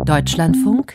Deutschlandfunk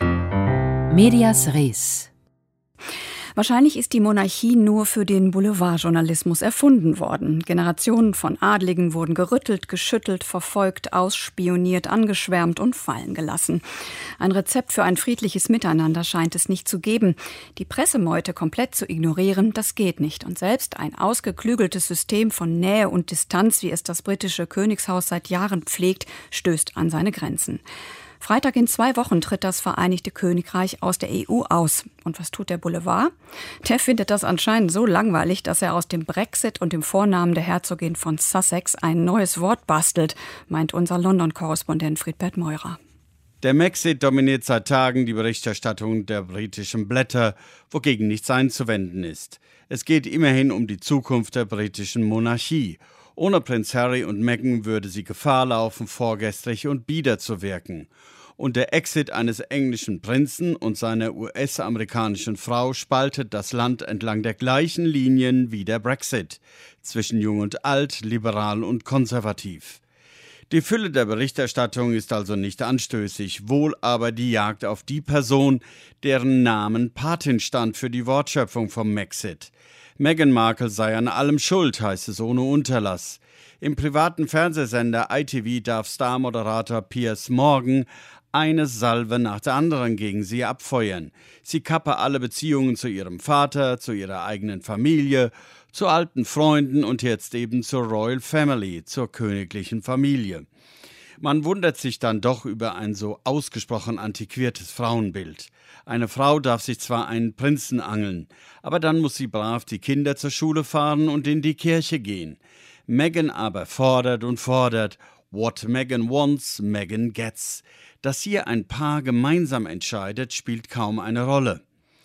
Medias Res. Wahrscheinlich ist die Monarchie nur für den Boulevardjournalismus erfunden worden. Generationen von Adligen wurden gerüttelt, geschüttelt, verfolgt, ausspioniert, angeschwärmt und fallen gelassen. Ein Rezept für ein friedliches Miteinander scheint es nicht zu geben. Die Pressemeute komplett zu ignorieren, das geht nicht. Und selbst ein ausgeklügeltes System von Nähe und Distanz, wie es das britische Königshaus seit Jahren pflegt, stößt an seine Grenzen. Freitag in 2 Wochen tritt das Vereinigte Königreich aus der EU aus. Und was tut der Boulevard? Der findet das anscheinend so langweilig, dass er aus dem Brexit und dem Vornamen der Herzogin von Sussex ein neues Wort bastelt, meint unser London-Korrespondent Friedbert Meurer. Der Mexit dominiert seit Tagen die Berichterstattung der britischen Blätter, wogegen nichts einzuwenden ist. Es geht immerhin um die Zukunft der britischen Monarchie. Ohne Prinz Harry und Meghan würde sie Gefahr laufen, vorgestrig und bieder zu wirken. Und der Exit eines englischen Prinzen und seiner US-amerikanischen Frau spaltet das Land entlang der gleichen Linien wie der Brexit, zwischen Jung und Alt, liberal und konservativ. Die Fülle der Berichterstattung ist also nicht anstößig, wohl aber die Jagd auf die Person, deren Namen Patin stand für die Wortschöpfung vom Mexit. Meghan Markle sei an allem schuld, heißt es ohne Unterlass. Im privaten Fernsehsender ITV darf Star-Moderator Piers Morgan eine Salve nach der anderen gegen sie abfeuern. Sie kappe alle Beziehungen zu ihrem Vater, zu ihrer eigenen Familie, zu alten Freunden und jetzt eben zur Royal Family, zur königlichen Familie. Man wundert sich dann doch über ein so ausgesprochen antiquiertes Frauenbild. Eine Frau darf sich zwar einen Prinzen angeln, aber dann muss sie brav die Kinder zur Schule fahren und in die Kirche gehen. Meghan aber fordert und fordert. What Meghan wants, Meghan gets. Dass hier ein Paar gemeinsam entscheidet, spielt kaum eine Rolle.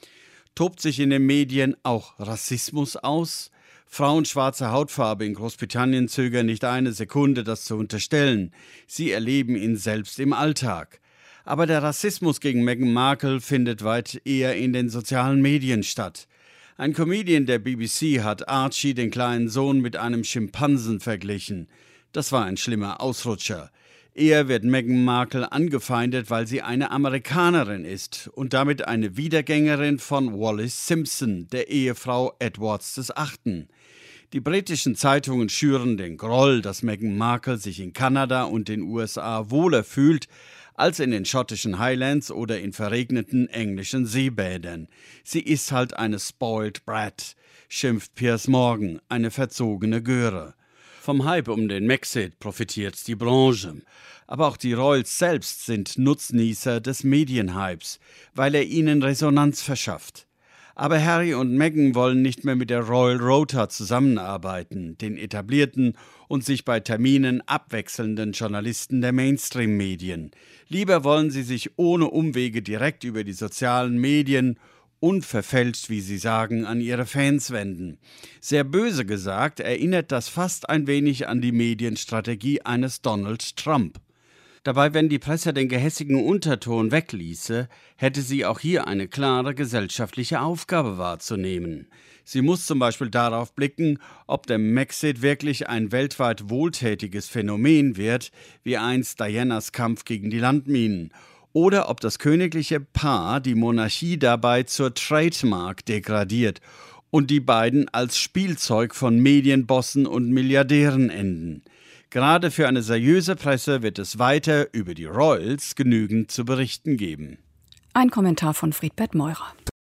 Tobt sich in den Medien auch Rassismus aus? Frauen schwarzer Hautfarbe in Großbritannien zögern nicht eine Sekunde, das zu unterstellen. Sie erleben ihn selbst im Alltag. Aber der Rassismus gegen Meghan Markle findet weit eher in den sozialen Medien statt. Ein Comedian der BBC hat Archie, den kleinen Sohn, mit einem Schimpansen verglichen. Das war ein schlimmer Ausrutscher. Eher wird Meghan Markle angefeindet, weil sie eine Amerikanerin ist und damit eine Wiedergängerin von Wallis Simpson, der Ehefrau Edwards VIII. Die britischen Zeitungen schüren den Groll, dass Meghan Markle sich in Kanada und den USA wohler fühlt als in den schottischen Highlands oder in verregneten englischen Seebädern. Sie ist halt eine spoiled brat, schimpft Piers Morgan, eine verzogene Göre. Vom Hype um den Mexit profitiert die Branche. Aber auch die Royals selbst sind Nutznießer des Medienhypes, weil er ihnen Resonanz verschafft. Aber Harry und Meghan wollen nicht mehr mit der Royal Rota zusammenarbeiten, den etablierten und sich bei Terminen abwechselnden Journalisten der Mainstream-Medien. Lieber wollen sie sich ohne Umwege direkt über die sozialen Medien unverfälscht, wie sie sagen, an ihre Fans wenden. Sehr böse gesagt, erinnert das fast ein wenig an die Medienstrategie eines Donald Trump. Dabei, wenn die Presse den gehässigen Unterton wegließe, hätte sie auch hier eine klare gesellschaftliche Aufgabe wahrzunehmen. Sie muss zum Beispiel darauf blicken, ob der Mexit wirklich ein weltweit wohltätiges Phänomen wird, wie einst Dianas Kampf gegen die Landminen, oder ob das königliche Paar die Monarchie dabei zur Trademark degradiert und die beiden als Spielzeug von Medienbossen und Milliardären enden. Gerade für eine seriöse Presse wird es weiter über die Royals genügend zu berichten geben. Ein Kommentar von Friedbert Meurer.